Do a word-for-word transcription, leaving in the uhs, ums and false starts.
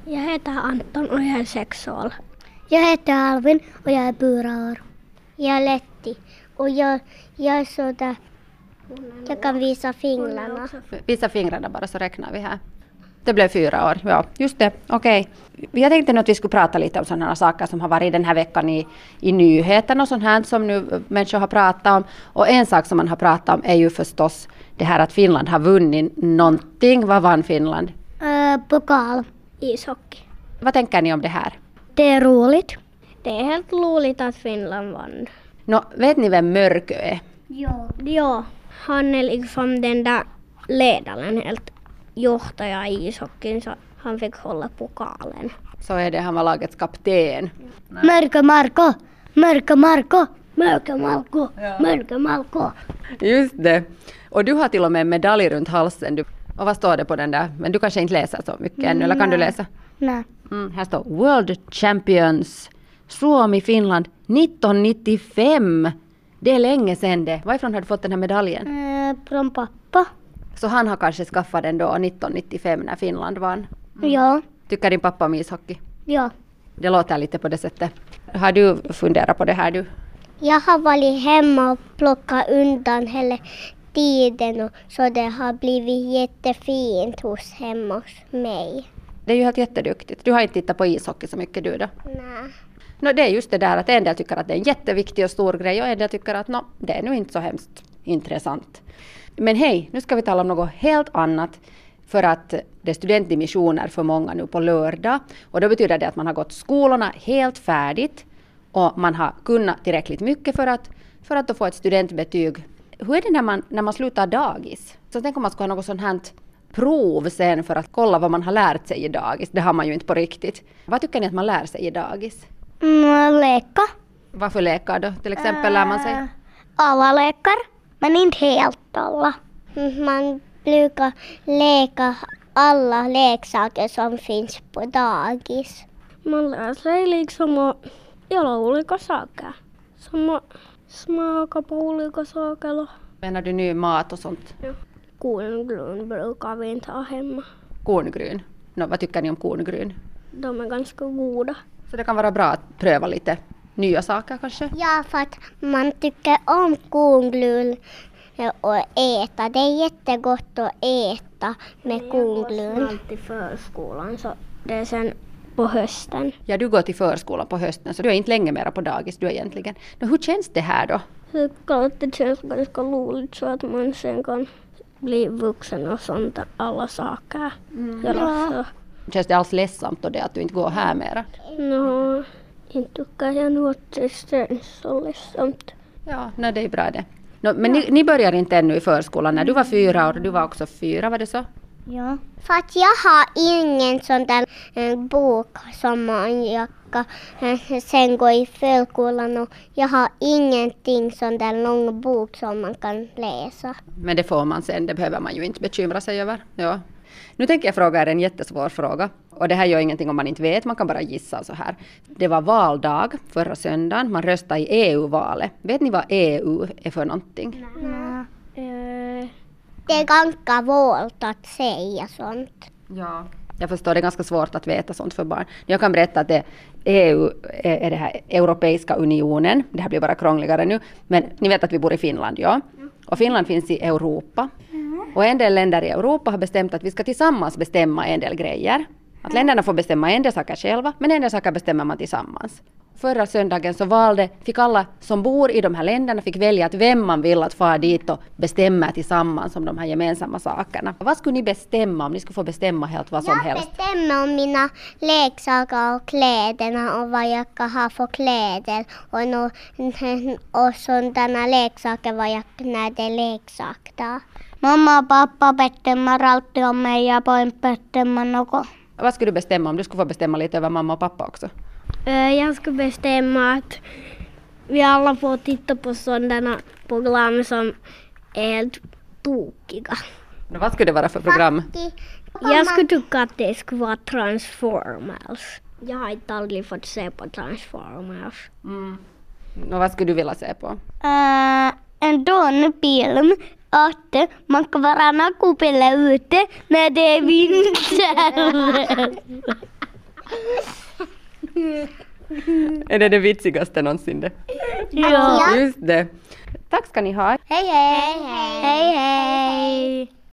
Jag heter Anton och jag är sex år. Jag heter Alvin och jag är fyra år. Jag är Letti och jag, jag är sådär. Jag kan visa fingrarna. Visa fingrarna bara så räknar vi här. Det blev fyra år, ja just det, okej. Okay. Jag tänkte nu att vi skulle prata lite om sådana saker som har varit den här veckan i, i nyheterna och sånt här som nu människor har pratat om. Och en sak som man har pratat om är ju förstås det här att Finland har vunnit någonting. Vad vann Finland? Uh, pokal. Ishockey. Vad tänker ni om det här? Det är roligt. Det är helt roligt att Finland vann. Nå, vet ni vem Mörkö är? Ja. Ja, han är liksom den där ledaren, helt johtaja i ishockeyn, så han fick hålla pokalen. Så är det, han var lagets kapten. Mörkö Marko, Mörkö Marko, Mörkö Marko, Mörkö Marko. Just det. Och du har till och med en medalj runt halsen. Du, och vad står det på den där? Men du kanske inte läser så mycket ännu, eller kan du läsa? Nej. Mm, här står World Champions Suomi Finland nittonhundranittiofem. Det är länge sedan det. Varifrån har du fått den här medaljen? Uh, från pappa. Så han har kanske skaffat den då nittonhundranittiofem när Finland vann. Mm. Ja. Tycker din pappa om ishockey? Ja. Det låter lite på det sättet. Har du funderat på det här du? Jag har varit hemma och plockat undan hela tiden och så det har blivit jättefint hos hemma hos mig. Det är ju helt jätteduktigt. Du har inte tittat på ishockey så mycket du då? Nej. No, det är just det där att en del tycker att det är en jätteviktig och stor grej och en del tycker att no, det är nu inte så hemskt intressant. Men hej, nu ska vi tala om något helt annat för att det är studentdimissioner för många nu på lördag. Och då betyder det att man har gått skolorna helt färdigt och man har kunnat tillräckligt mycket för att, för att få ett studentbetyg. Hur är det när man, när man slutar dagis? Så tänk om man ska ha något sånt här prov sen för att kolla vad man har lärt sig i dagis. Det har man ju inte på riktigt. Vad tycker ni att man lär sig i dagis? Mm, leka. Vad för lekar då? Till exempel lär man sig? Alla lekar, men inte helt alla. Man brukar leka alla leksaker som finns på dagis. Man lär sig liksom att göra olika saker. Som att smaka på olika saker. Menar du ny mat och sånt? Ja. Korngryn brukar vi inte ha hemma. Korngryn? No, vad tycker ni om korngryn? De är ganska goda. Så det kan vara bra att pröva lite nya saker kanske? Ja, för att man tycker om kornglun och äta. Det är jättegott att äta med kornglun. Jag går snart till förskolan så det är sen på hösten. Ja, du går till förskolan på hösten så du är inte länge mera på dagis du egentligen. No, hur känns det här då? Jag tycker att det känns ganska roligt så att man sen kan bli vuxen och sånt, alla saker. Mm. Ja. Känns det alls ledsamt då det att du inte går här mera? No, inte tycker jag nog att det känns så ledsamt. Ja, nej, det är bra det. No, men ni, ni börjar inte ännu i förskolan. När du var fyra år och du var också fyra, var det så? Ja. För att jag har ingen sån där eh, bok som man jag kan eh, sen gå i förskolan och jag har ingenting sån där lång bok som man kan läsa. Men det får man sen, det behöver man ju inte bekymra sig över. Ja. Nu tänker jag fråga er en jättesvår fråga. Och det här gör ingenting om man inte vet, man kan bara gissa så här. Det var valdag förra söndagen, man röstade i E U-valet. Vet ni vad E U är för någonting? Nej. Uh, Det är ganska svårt att säga sånt. Ja. Jag förstår, det är ganska svårt att veta sånt för barn. Jag kan berätta att det, E U är det här Europeiska unionen. Det här blir bara krångligare nu. Men ni vet att vi bor i Finland, ja. Och Finland finns i Europa. Och en del länder i Europa har bestämt att vi ska tillsammans bestämma en del grejer. Att länderna får bestämma en del saker själva, men en del saker bestämmer man tillsammans. Förra söndagen så valde, fick alla som bor i de här länderna fick välja att vem man vill att fara dit och bestämma tillsammans om de här gemensamma sakerna. Vad skulle ni bestämma om ni skulle få bestämma helt vad som jag helst? Jag bestämmer om mina leksaker och kläderna och vad jag ska ha för kläder. Och, no, och sådana leksaker vad jag, när det är leksaker. Mamma och pappa bestämmer alltid om mig ja poin bestämmer något. Vad skulle du bestämma om du skulle få bestämma lite över mamma och pappa också? Jag skulle bestämma att vi alla får titta på sådana program som är helt tokiga. Men vad skulle det vara för program? Jag skulle tycka att det skulle vara Transformers. Jag har inte aldrig fått se på Transformers. Mm. Och vad skulle du vilja se på? Uh, en dålig film. Att man kan vara nakupilla ute när det är vinter. Är det det vitsigaste någonsin det? Ja. Just det. Tack ska ni ha. Hej hej! Hej hej!